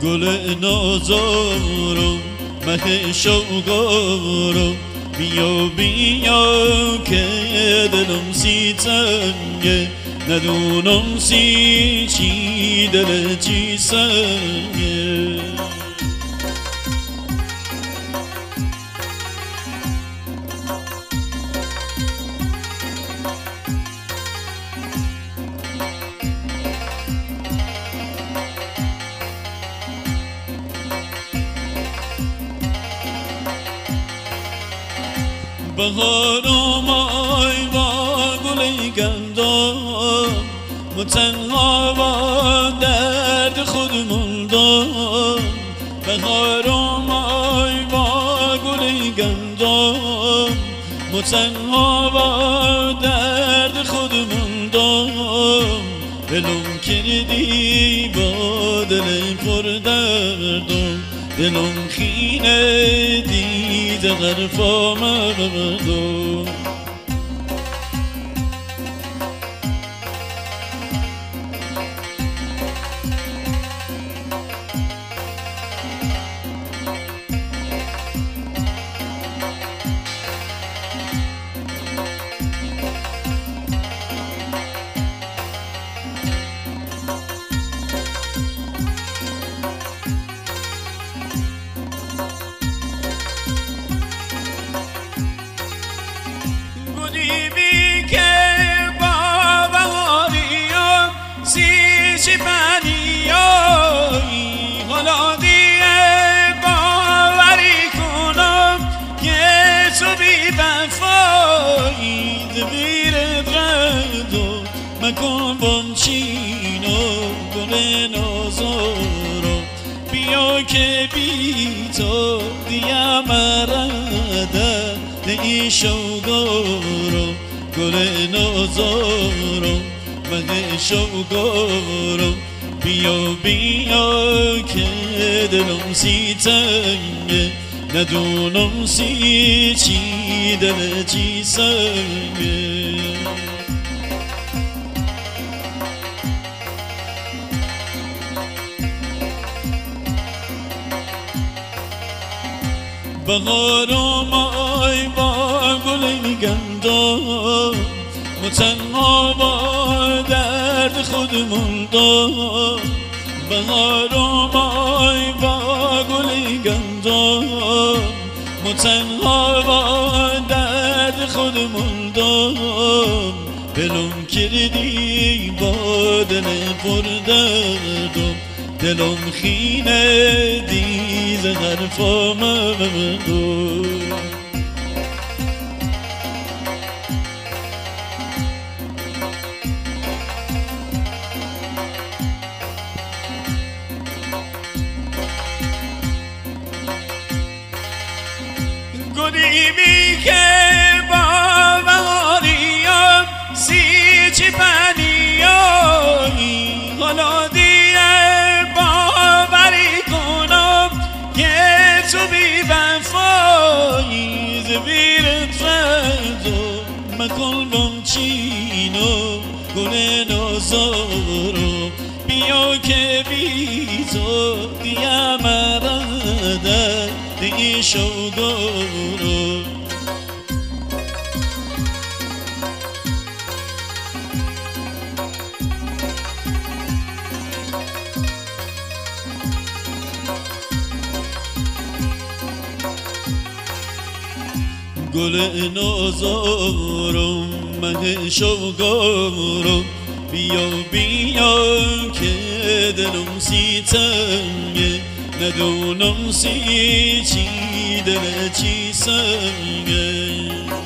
گل نازارم مه شوقارم بیا بیا که دلم سی تنگه ندونم سی چی دل چی سنگه بهارم آی با گل گندم و تنها با درد خود موندم بهارم آی با گل گندم و تنها با درد خود موندم دلم کردی با دل پر دردم دلم خینه دیده غرفا مردم بودیمی که با بهاریم سی پنیایی حالا دیگه باوری کنم که تو بی وفایی دبیرت رد و مکن بانچینو گل نازارم بیا که بی تو دیگه مرده ای شوقارم گل نازارم مه شوقارم بیا بیا که دلم سی تنگه ندونم سی چی دل چی سنگه بهارم آی با گل گندم و تنها با درد خود موندم بهارم آی با گل گندم و تنها با درد خود موندم دلم کردی با دل پر دردم دلم خینه دیز حرفا مردم گلیمی که با بهاریم سی پنیایی حالا دیگه باوری کنم که تو بی وفایی زبیرت رد و مکن بانچینو گل نازارم بیا که بی تو دیگه مرده ای شوقارم گل نازارم مه شوقارم بیا بیا که دلم سی تنگه ندونم سی چی دل چی سنگه